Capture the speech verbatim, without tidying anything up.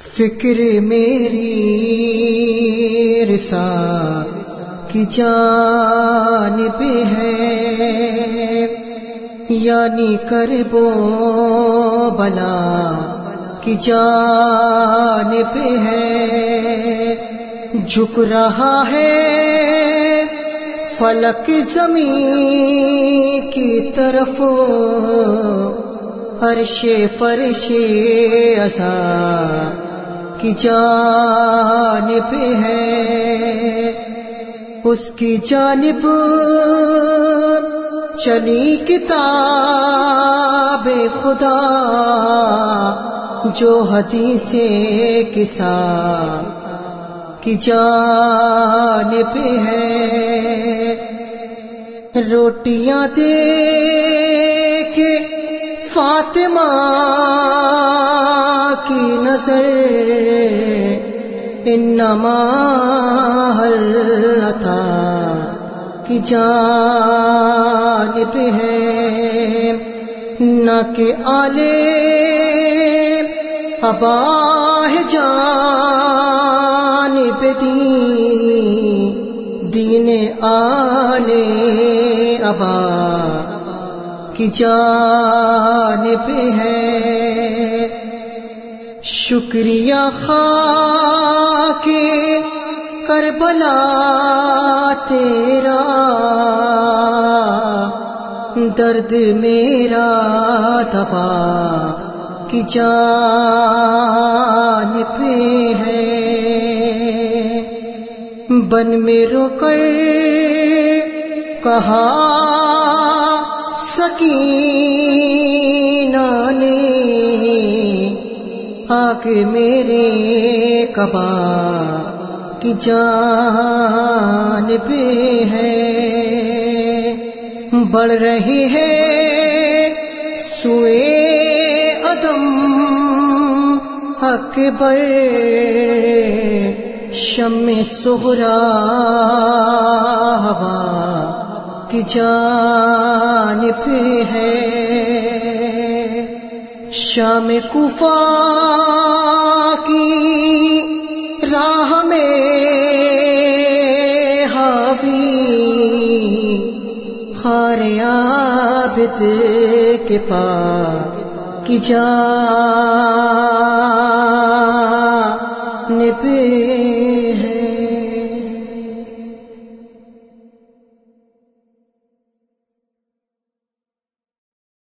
فکر میری رسا کی جانب ہے، یعنی کرب و بلا کی جانب ہے۔ جھک رہا ہے فلک زمین کی طرف، عرش فرش عزا کی جانب ہے۔ اس کی جانب چلی کتاب خدا، جو حدیث کسا کی جانب ہے۔ روٹیاں دے کے فاطمہ کی نظر، انما حلتا کی جانب ہے۔ نہ کہ آلے اباہ جانب دین، دین آلے ابا کی جانب ہے۔ شکریہ خاک کربلا تیرا، درد میرا دوا کی جانب ہے۔ بن میں رو کر کہا سکینہ نے، آگ میرے کعبہ کی جانب ہے۔ بڑھ رہی ہے سوئے عدم اکبر، شمع صغریٰ ہوا کی جانب ہے۔ شام کوفہ کی راہ میں حاوی، خار عابد کے پاس کی جانب